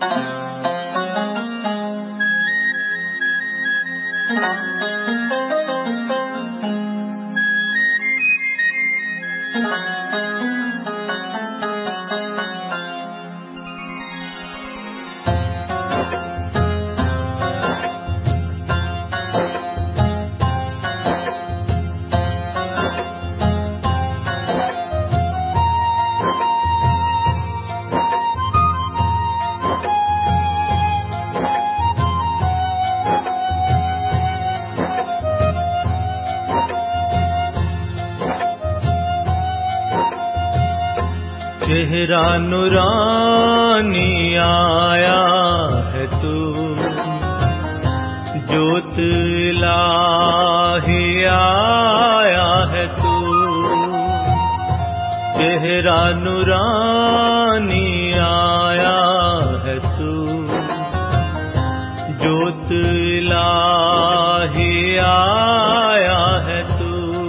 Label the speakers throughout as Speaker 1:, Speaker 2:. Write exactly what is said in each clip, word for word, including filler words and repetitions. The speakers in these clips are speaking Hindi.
Speaker 1: चेहरा नूरानी आया है तू, ज्योत इलाही आया है तू। चेहरा नूरानी आया है तू, ज्योत इलाही आया है तू।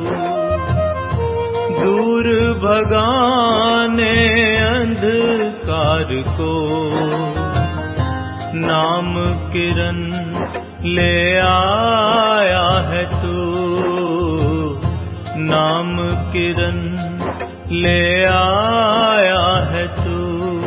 Speaker 1: दूर भगाने अंधकार को नाम किरण ले आया है तू, नाम किरण ले आया है तू।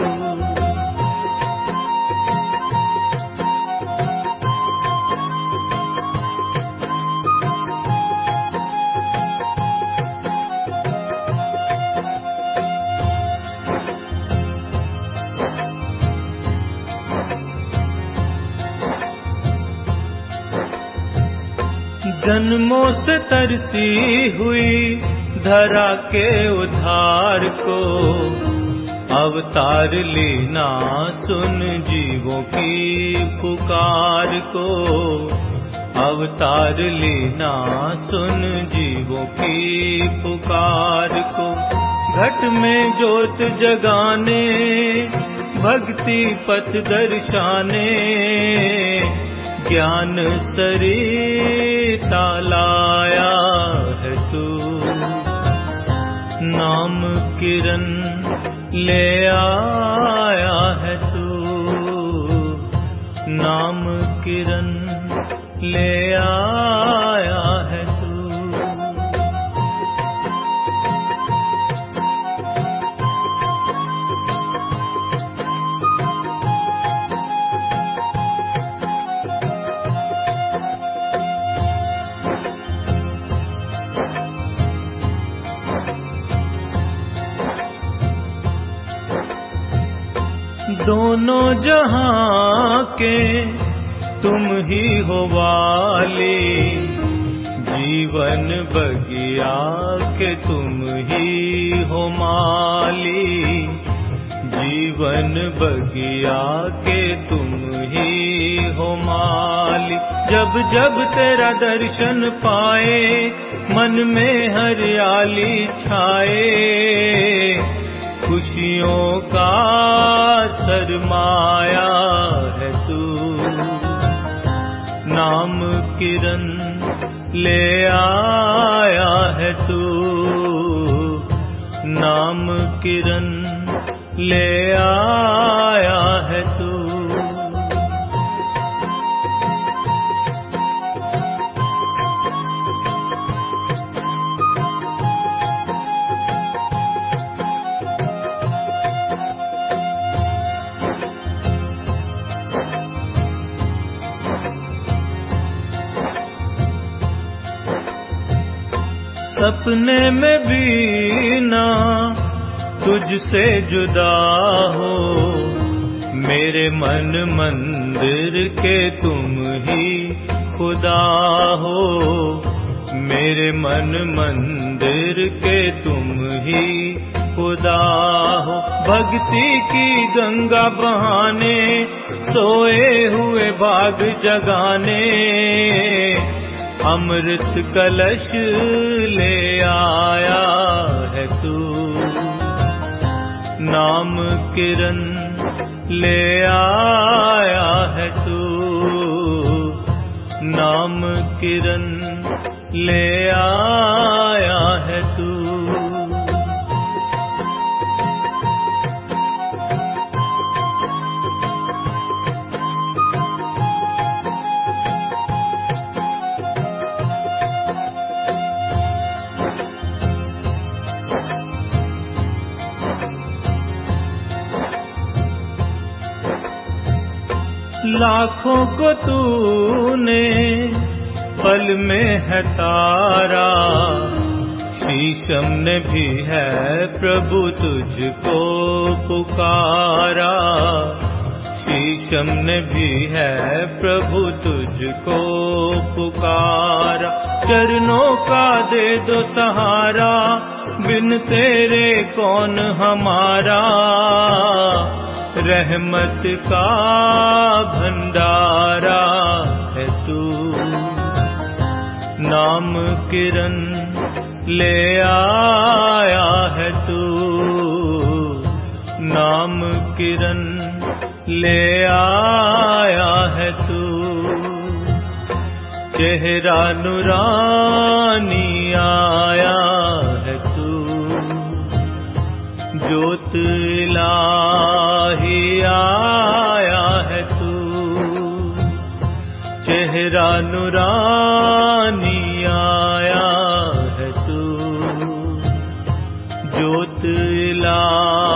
Speaker 1: जन्मों से तरसी हुई धरा के उद्धार को अवतार लेना सुन जीवों की पुकार को। अवतार लेना सुन जीवों की पुकार को। घट में ज्योत जगाने भक्ति पथ दर्शाने ज्ञान सरिता लाया है तू। नाम किरण ले आया है तू, नाम किरण ले आया है तू। दोनों जहां के तुम ही हो वाली, जीवन बगिया के तुम ही हो माली। जीवन बगिया के तुम ही हो माली। जब जब तेरा दर्शन पाए मन में हरियाली छाए। खुशियों का सरमाया है तू। नाम किरण ले आया है तू, नाम किरण ले आया है तू। सपने में भी ना तुझसे जुदा हो। मेरे मन मंदिर के तुम ही खुदा हो। मेरे मन मंदिर के तुम ही खुदा हो। भक्ति की गंगा बहाने सोए हुए भाग जगाने। अमृत कलश ले आया है तू। नाम किरण ले आया है तू। नाम किरण ले आया है तू। लाखों को तूने पल में है तारा, शीशम ने भी है प्रभु तुझको पुकारा, शीशम ने भी है प्रभु तुझको पुकारा। चरणों का दे दो सहारा, बिन तेरे कौन हमारा, रहमत का भंडारा है तू। नाम किरण ले आया है तू, नाम किरण ले आया है तू। चेहरा नूरानी आया है तू, ज्योत इलाही आया है तू। चेहरा नूरानी आया है तू, ज्योत इलाही